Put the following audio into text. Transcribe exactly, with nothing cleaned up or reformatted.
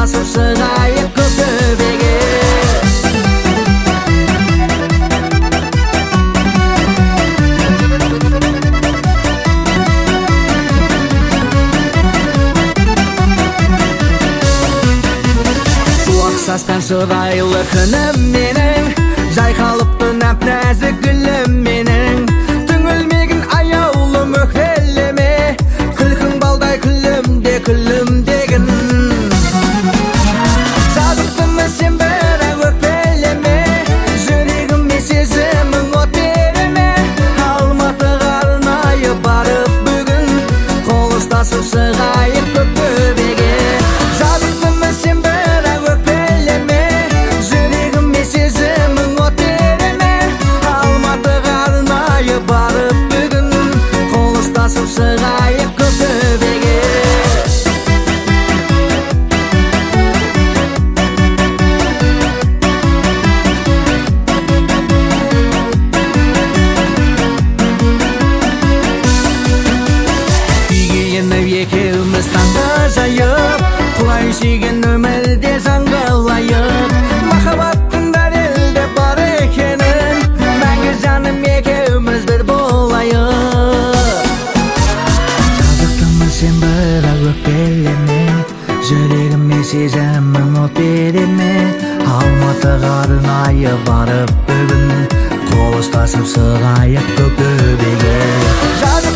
ұстасып шығайық көк төбеге. Сасқан шырайлы күнім менің, жайқалыпты нәп-нәзік гүлім менің. Түңілмегін аяулы мөкелеме, күлкің балдай күлімде күлімдегін. Жазықтымы сен бірақ өкпелеме, жүрегіме сезімің от береме. Алматыға арнайы барып бүгін, қол ұстасып шығайық көк төбеге. Жазықтымы сен бірақ өкпелеме, жүрегіме сезімің от береме. Алматыға арнайы барып бүгін, қол ұстасып шығайық көк төбеге. Екеуміз таңды жайып, құлай сүйген өмірде жаңғылайық. Махаббаттың дәлелде бар екенін, мәңгі жаным екеуміз бір болайық. Жазықтымын сен бірақ өкпелеме, жүрегіме сезімің от береме. Алматыға арнайы барып бүгін, қол ұстасып шығайық көк төбеге.